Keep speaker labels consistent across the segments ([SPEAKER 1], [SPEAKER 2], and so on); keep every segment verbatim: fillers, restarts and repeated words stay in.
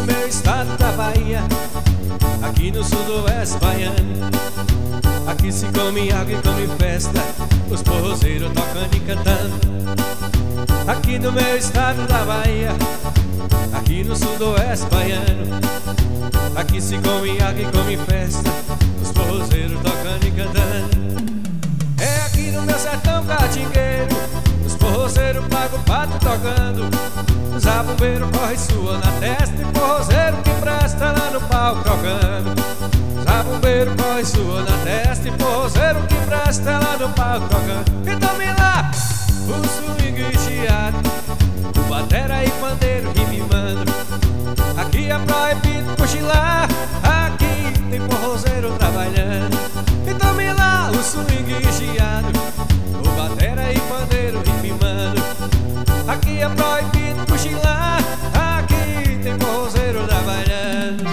[SPEAKER 1] meu estado da Bahia, aqui no sudoeste baiano. Aqui se come água e come festa, os forrozeiros tocando e cantando. Aqui no meu estado da Bahia, aqui no sudoeste baiano. Aqui se come água e come festa, os forrozeiros tocando e cantando. É aqui no meu sertão catingueiro, os forrozeiros pagam o pato tocando. Os zabumbeiros corre sua na testa e forrozeiro que presta lá no palco tocando. Os zabumbeiros corre sua na testa e forrozeiro que presta lá no palco tocando. Então me lá, o swing chiado, o batera e pandeiro que me manda. Aqui é proibido cochilar, aqui tem forrozeiro trabalhando. Então me lá, o swing chiado, o batera e pandeiro que me manda. Aqui é proibido cochilar, aqui tem forrozeiro trabalhando.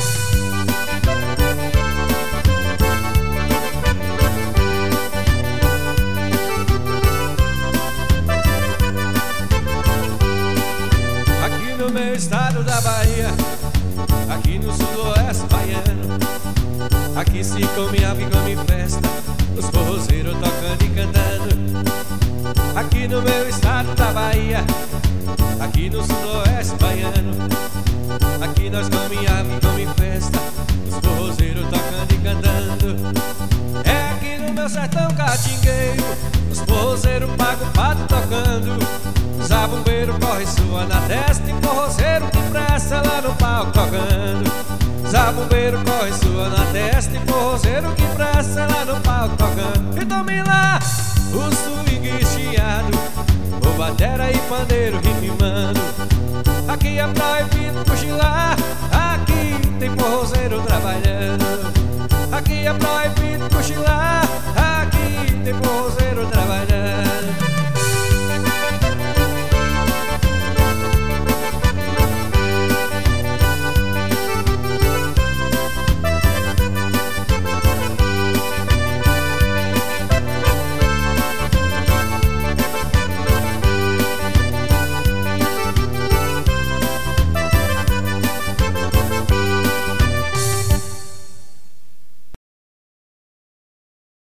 [SPEAKER 1] Aqui no meu estado da Bahia, aqui no sudoeste baiano. Aqui se come água e come festa, os forrozeiros tocando e cantando. Aqui no meu estado da Bahia, aqui no sudoeste baiano. Aqui nós come água e come festa, os forrozeiros tocando e cantando. É aqui no meu sertão catingueiro, os forrozeiros pagam o pato tocando. Os zabumbeiros corre sua na testa e forrozeiro que presta lá no palco tocando. Os zabumbeiros corre sua na testa e forrozeiro que presta lá no palco tocando. Então me lá, o swing chiado, o batera e pandeiro ritmando. Aqui é proibido cochilar, aqui tem forrozeiro trabalhando. Aqui é proibido